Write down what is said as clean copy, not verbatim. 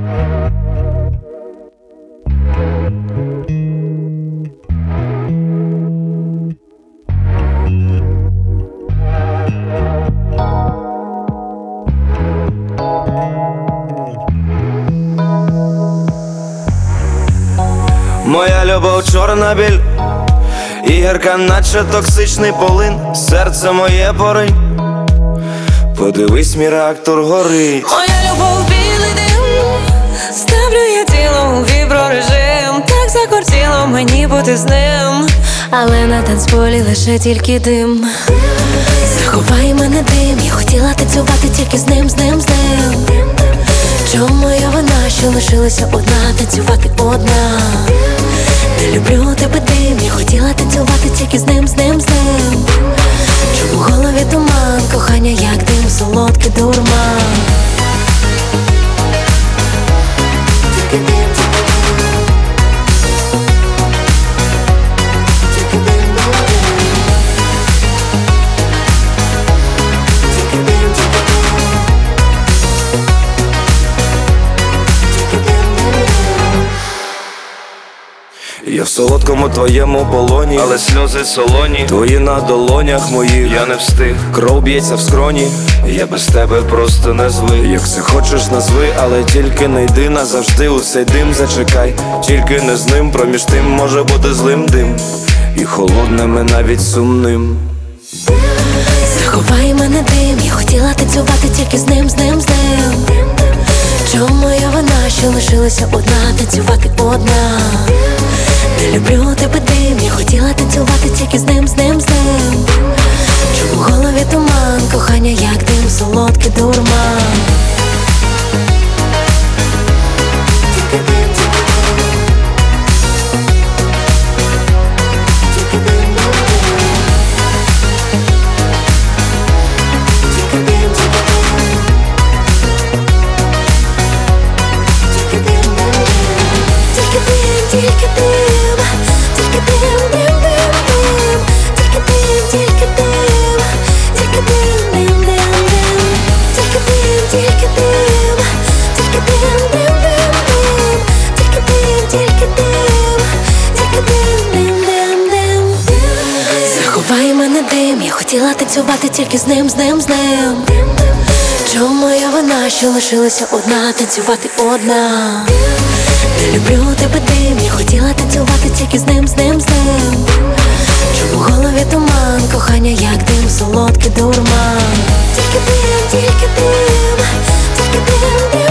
Моя любов чорна біль, і гірка, наче токсичний полин. Серце моє поринь, подивись, мій реактор горить. Моя любов білий дим, ставлю я тіло у віброрежим. Так закортіло мені бути з ним, але на танцполі лише тільки дим. Заховай мене дим, я хотіла танцювати тільки з ним, з ним, з ним. Чому я вона, що лишилася одна, танцювати одна? Не люблю тебе дим, я хотіла танцювати тільки з ним, з ним, з ним. Чому в голові туман, кохання як дим, солодкий дурман. Я в солодкому твоєму полоні, але сльози солоні, твої на долонях моїх. Я не встиг, кров б'ється в скроні, я без тебе просто не звик. Як це хочеш назви, але тільки не йди назавжди. У цей дим зачекай, тільки не з ним. Проміж тим може бути злим дим, і холодним, і навіть сумним. Заховай мене дим, я хотіла танцювати тільки з ним, з ним, з ним. Чому я вона, що лишилася одна, танцювати одна? Не люблю тебе дим, я хотіла танцювати тільки з ним, з ним, з ним. Чому в голові туман, кохання як дим, солодкий дурман. Тільки дим, тільки дим, дим, дим, дим. Тільки дим, тільки дим, тільки дим, дим, дим, дим. Тільки дим, тільки дим, тільки дим, дим, дим, дим. Тільки дим, тільки дим, тільки дим, дим, дим, дим. Заховай мене дим, я хотіла танцювати тільки з ним, з ним, з ним. Чому я вона, що лишилася одна, танцювати одна? Не люблю тебе дим, я хотіла танцювати тільки з ним, з ним, з ним. Чому в голові туман, кохання як дим, солодкий дурман. Тільки дим, тільки дим, тільки дим, дим.